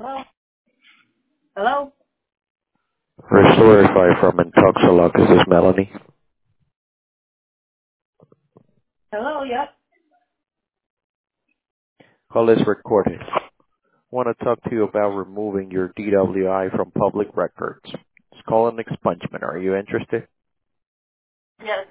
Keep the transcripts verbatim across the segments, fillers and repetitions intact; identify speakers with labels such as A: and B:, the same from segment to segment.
A: Hello? Hello?
B: Restoratify from Intoxalock. Is this Melanie?
A: Hello, yep.
B: Call is recorded. Want to talk to you about removing your D W I from public records. It's called an expungement. Are you interested?
A: Yes.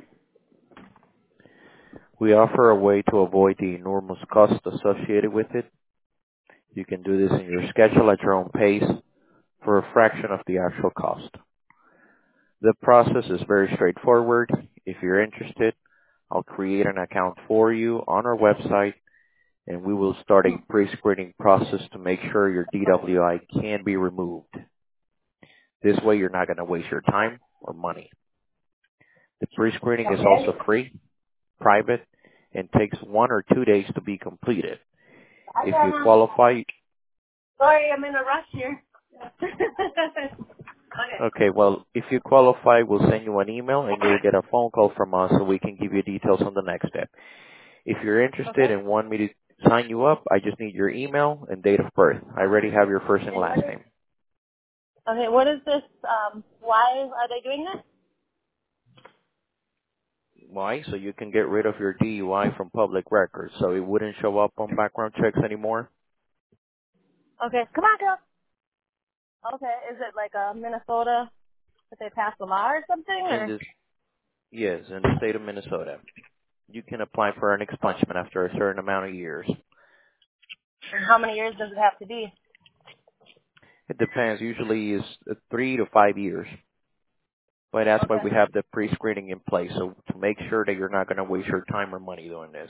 B: We offer a way to avoid the enormous cost associated with it. You can do this in your schedule at your own pace for a fraction of the actual cost. The process is very straightforward. If you're interested, I'll create an account for you on our website, and we will start a pre-screening process to make sure your D W I can be removed. This way you're not going to waste your time or money. The pre-screening is
A: Okay.
B: also free, private, and takes one or two days to be completed.
A: I
B: If you
A: um
B: qualify,
A: sorry, I'm in a rush here. okay.
B: okay, well, if you qualify, we'll send you an email and you'll get a phone call from us so we can give you details on the next step. If you're interested
A: Okay.
B: and want me to sign you up, I just need your email and date of birth. I already have your first and
A: And what
B: last
A: is
B: name.
A: okay, what is this um why are they doing this?
B: Why? So you can get rid of your D U I from public records, so it wouldn't show up on background checks anymore.
A: Okay. Come on, girl. Okay. Is it like a Minnesota that they passed a law or something
B: In
A: or
B: this, yes, in the state of Minnesota, you can apply for an expungement after a certain amount of years.
A: or how many years does it have to be?
B: It depends. Usually is uh, three to five years, but that's why
A: Okay.
B: we have the pre-screening in place, so to make sure that you're not going to waste your time or money doing this.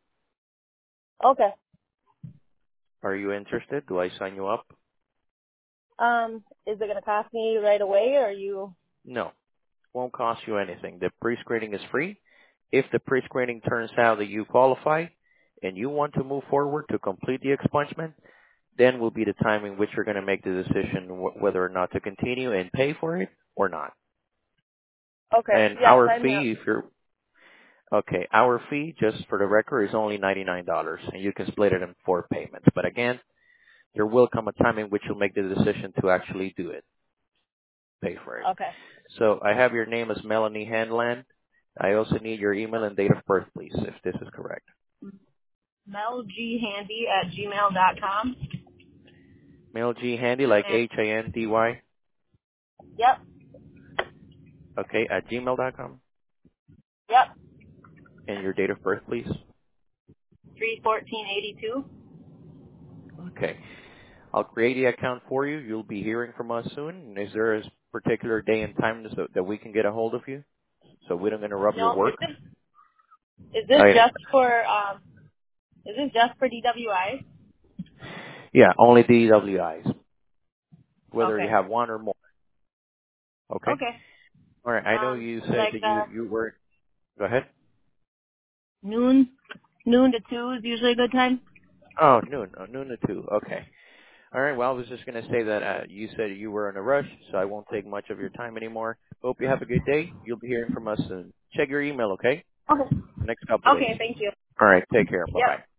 A: Okay.
B: Are you interested? Do I sign you up?
A: Um, is it gonna cost me right away or are you
B: No. Won't cost you anything. The pre-screening is free. If the pre-screening turns out that you qualify and you want to move forward to complete the expungement, then will be the time in which you're going to make the decision wh- whether or not to continue and pay for it or not.
A: Okay.
B: And
A: Yeah,
B: our
A: sign me up.
B: fee, if you're okay, our fee, just for the record, is only ninety-nine dollars, and you can split it in four payments. But again, there will come a time in which you'll make the decision to actually do it, pay for it.
A: Okay.
B: So I have your name as Melanie Handland. I also need your email and date of birth, please, if this is correct.
A: Mel G Handy at gmail dot com.
B: Mel G Handy, like H A N D Y,
A: Yep.
B: okay, at gmail dot com.
A: Yep.
B: And your date of birth, please.
A: Three fourteen eighty two.
B: Okay. I'll create the account for you. You'll be hearing from us soon. Is there a particular day and time so that we can get a hold of you so we don't interrupt your
A: No, is
B: work?
A: this is this
B: I,
A: just for um is this just for D W I?
B: yeah, only D W Is, whether you
A: Okay.
B: have one or more. Okay?
A: Okay.
B: All right. I know
A: Um
B: you said
A: like
B: that you,
A: uh
B: you were, go ahead.
A: noon noon to two is usually a good time.
B: Oh, noon, oh, noon to two. Okay. All right. Well, I was just going to say that uh, you said you were in a rush, so I won't take much of your time anymore. Hope you have a good day. You'll be hearing from us soon. Check your email, okay?
A: Okay.
B: Next couple days.
A: Okay, thank you.
B: All right. Take care.
A: Yep.
B: Bye-bye.